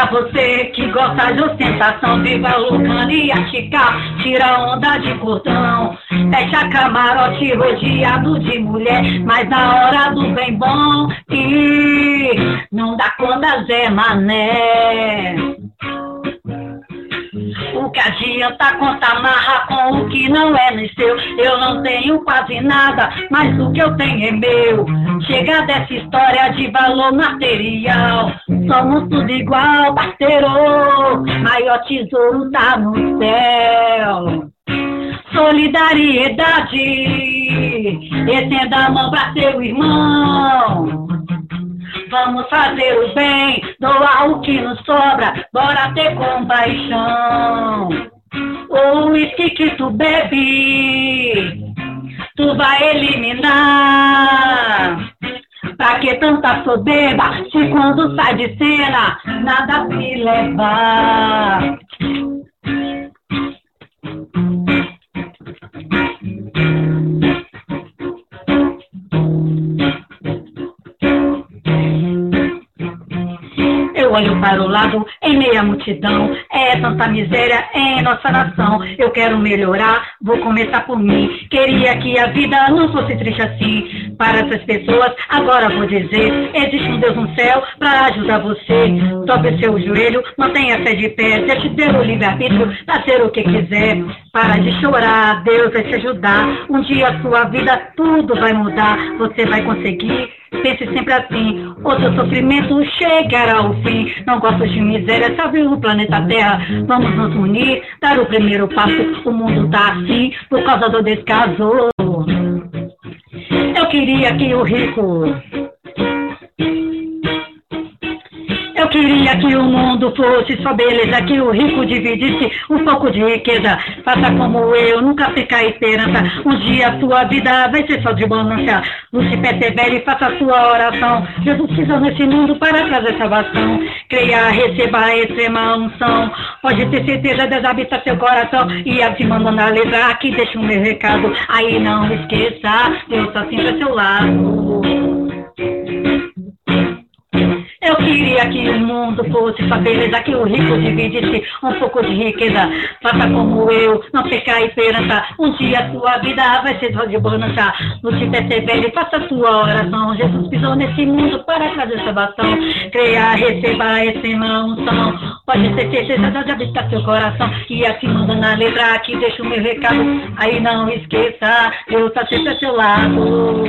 você que gosta de ostentação, viva Lucana e Chicar, tira onda de cordão, fecha camarote rodeado de mulher, mas na hora do bem bom, e não dá conta Zé Mané. O que adianta contar marra com o que não é nem seu? Eu não tenho quase nada, mas o que eu tenho é meu. Chega dessa história de valor material, somos tudo igual, parceiro, maior tesouro tá no céu. Solidariedade, estenda a mão pra seu irmão. Vamos fazer o bem, doar o que nos sobra, bora ter compaixão. O uísque que tu bebe, tu vai eliminar. Pra que tanta soberba, se quando sai de cena, nada se levar. Eu olho para o lado em meia multidão, é tanta miséria em nossa nação. Eu quero melhorar, vou começar por mim. Queria que a vida não fosse triste assim. Para essas pessoas, agora vou dizer, existe um Deus no céu para ajudar você. Dobre o seu joelho, mantenha a fé de pé, deixe ter o livre-arbítrio para ser o que quiser. Para de chorar, Deus vai te ajudar. Um dia a sua vida tudo vai mudar, você vai conseguir. Pense sempre assim, o seu sofrimento chegará ao fim. Não gosto de miséria, salve o planeta Terra. Vamos nos unir, dar o primeiro passo. O mundo tá assim por causa do descaso. Eu queria que o rico, eu queria que o mundo fosse só beleza, que o rico dividisse um pouco de riqueza. Faça como eu, nunca fica à esperança. Um dia a sua vida vai ser só de bonança. Lute, persevere e faça a sua oração. Jesus pisou nesse mundo para trazer salvação. Creia, receba a extrema unção. Pode ter certeza, Deus habita seu coração. E assim mandando a letra, aqui deixa o meu recado. Aí não esqueça, Deus está sempre ao seu lado. Eu queria que o mundo fosse só beleza, que o rico dividisse um pouco de riqueza. Faça como eu, não fique à esperança. Um dia a sua vida vai ser só de bonança. Lute, persevere, faça a sua oração. Jesus pisou nesse mundo para trazer salvação. Creia, receba a extrema unção. Pode ter certeza de habitar seu coração. E assim manda na letra, aqui deixa o meu recado. Aí não esqueça, Deus está sempre ao seu lado.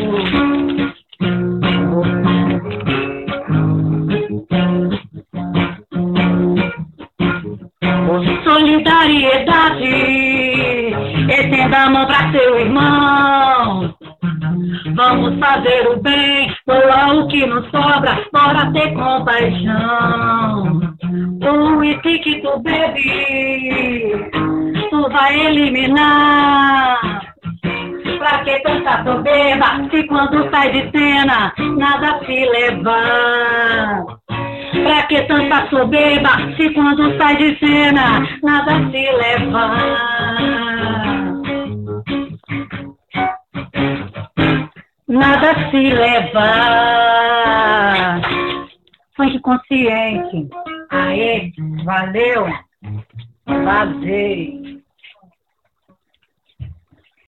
Solidariedade, estenda a mão para seu irmão. Vamos fazer o bem, doar o que nos sobra, bora ter compaixão. O uísque que tu bebe, tu vai eliminar. Pra que tanta soberba, se quando sai de cena, nada se levar. Pra que tanta soberba, se quando sai de cena, nada se levar. Nada se levar. Funk consciente. Aê, valeu. Vazei.